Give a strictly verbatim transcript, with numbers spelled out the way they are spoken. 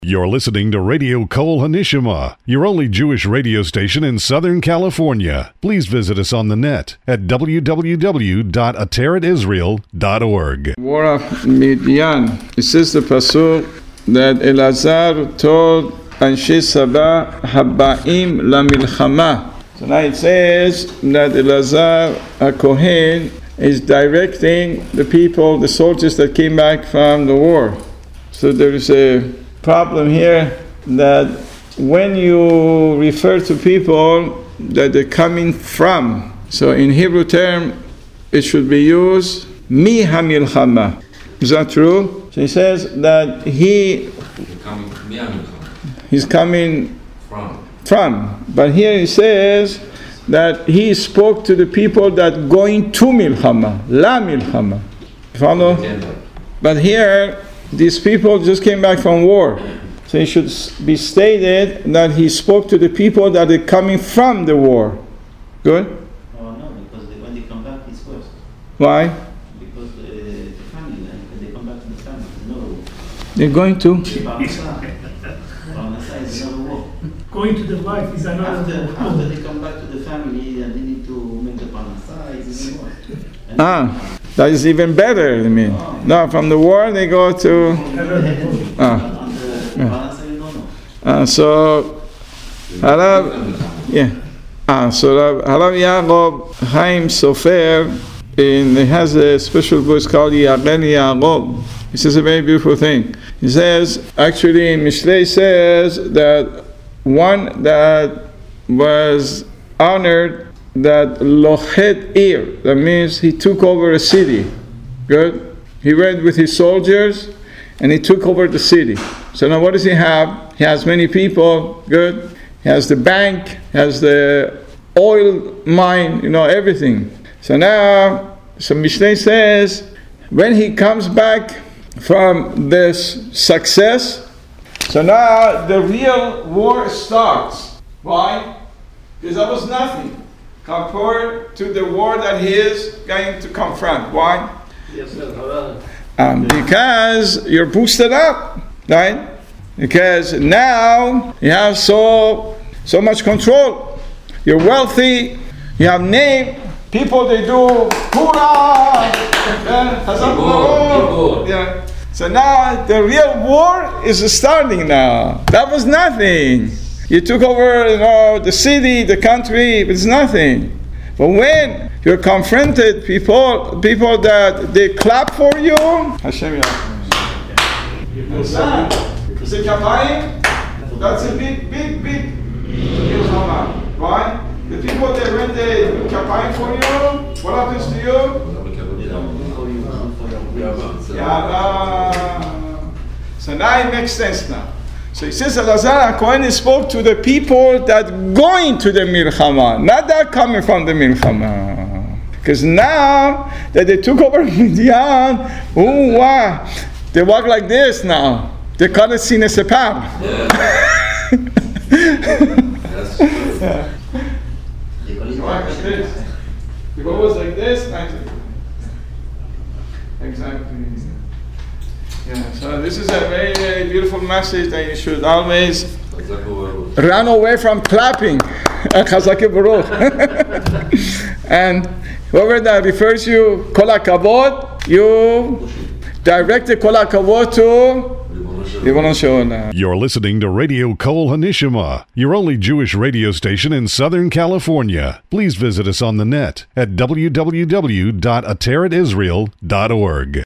You're listening to Radio Kol Hanishma, your only Jewish radio station in Southern California. Please visit us on the net at w w w dot ateret israel dot org. War of Midian. It says the pasuk that Elazar told Anshe Saba Haba'im La Milchama. So now it says that Elazar HaKohen is directing the people, the soldiers that came back from the war. So there is a problem here that when you refer to people that they're coming from, so in Hebrew term it should be used mi hamilchama. Is that true? So he says that he he's coming from. from. But here he says that he spoke to the people that going to milchama, la milchama. Follow? But here these people just came back from war. So it should be stated that he spoke to the people that are coming from the war. Good? Oh, no, because they, when they come back, it's first. Why? Because the, the family, when they come back to the family, no. They're going to? Parnasa is another war. Going to the wife is another After, war. after they come back to the family and they need to make the Parnasa, is another war. Ah, that is even better, I mean. No, from the war they go to... Ah. Uh, so, Harav, yeah. Ah, so Harav Yaakov Chaim Sofer, in he has a special book called Ya'agen Yaakov. He says a very beautiful thing. He says, actually, Mishlei says that one that was honored, that Lochet Ir, that means he took over a city. Good. He went with his soldiers and he took over the city. So now what does he have? He has many people, good. He has the bank, he has the oil mine, you know, everything. So now, so Mishnah says, when he comes back from this success, so now the real war starts. Why? Because that was nothing compared to the war that he is going to confront. Why? Yes, sir. Um, because you're boosted up, right? Because now you have so so much control. You're wealthy. You have name. People they do hoorah. Yeah. Yeah. So now the real war is starting now. That was nothing. You took over, you know, the city, the country. It's nothing. But when you're confronted, people, people that they clap for you. Hashem Is it Kamayim? That's a big, big, big Milchama. Right? The people that when they do Kamayim for you, what happens to you? Yeah. So now it makes sense now. So he says Elazar HaKohen spoke to the people that going to the Milchama, not that coming from the Milchama. Because now that they took over Midian, oh wow, they walk like this now. They call it Sine Separ. Yeah. That's true. Yeah. They call it They walk like this. If it was like this, like exactly. Yeah, so this is a very, very beautiful message that you should always run away from clapping. And whoever that refers you Kol HaKavod, you direct the Kol HaKavod to Ribono Shel Olam. You're listening to Radio Kol Hanishma, your only Jewish radio station in Southern California. Please visit us on the net at w w w dot ateret israel dot org.